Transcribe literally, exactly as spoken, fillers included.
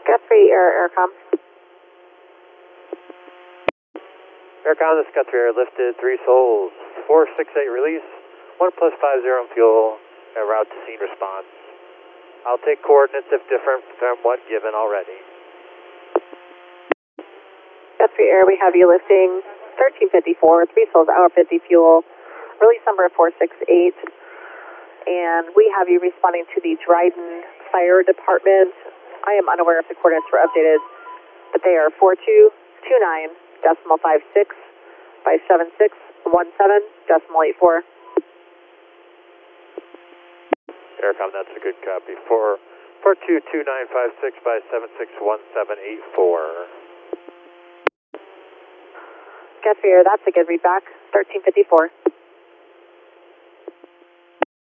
Guthrie Air, Aircom. Aircom, this is Guthrie Air, lifted three souls, four six eight release, one plus five zero fuel, and route to scene response. I'll take coordinates if different from what given already. Guthrie Air, we have you lifting thirteen fifty-four, three souls, hour fifty fuel, release number four six eight, and we have you responding to the Dryden Fire Department. I am unaware if the coordinates were updated, but they are four two two nine decimal five six by seven six one seven decimal eight four. Aircom, that's a good copy. Four four two two nine five six by seven six one seven eight four. Guthrie Air, that's a good readback. thirteen fifty-four.